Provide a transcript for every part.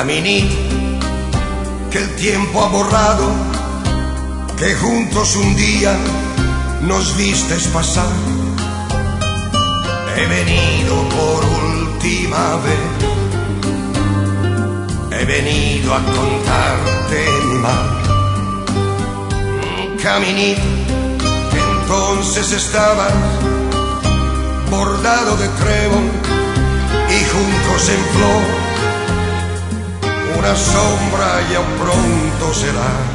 Caminito que el tiempo ha borrado, que juntos un día nos vistes pasar. He venido por última vez, he venido a contarte mi mal. Caminito que entonces estabas bordado de trébol y juncos en flor. Una sombra ya pronto serás,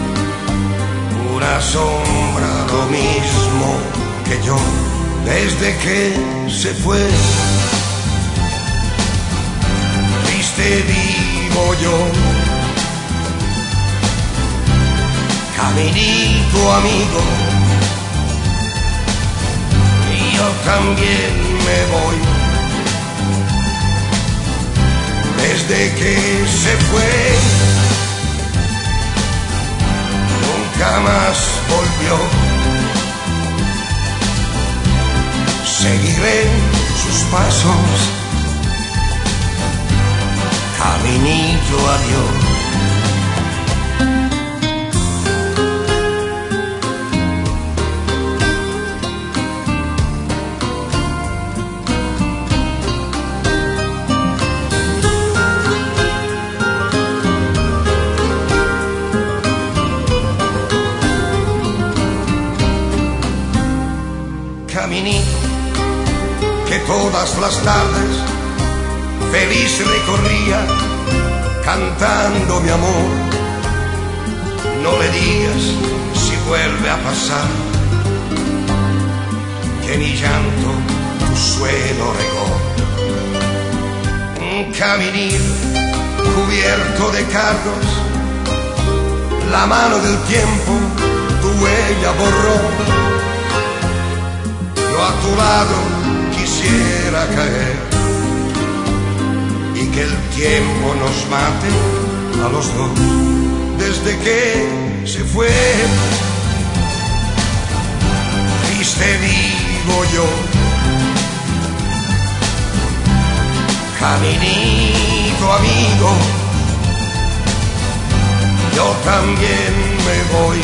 una sombra lo mismo que yo, desde que se fue. Triste vivo yo, caminito amigo, y yo también me voy. Desde que se fue, nunca más volvió. Seguiré sus pasos, caminito adiós. Caminito que todas las tardes feliz recorría cantando mi amor. No le digas si vuelve a pasar que mi llanto tu suelo regó. Un caminito cubierto de cargos, la mano del tiempo tu huella borró. A tu lado quisiera caer y que el tiempo nos mate a los dos. Desde que se fue, triste vivo yo, caminito amigo, yo también me voy.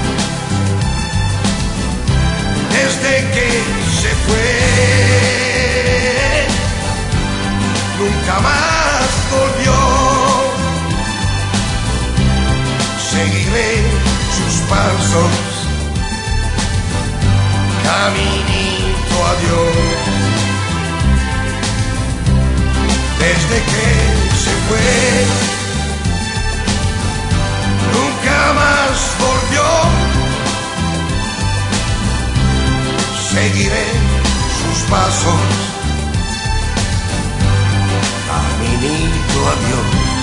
Desde que se fue, nunca más volvió. Seguiré sus pasos, caminito adiós. Desde que se fue, nunca más volvió. Seguiré sus pasos, caminito adiós.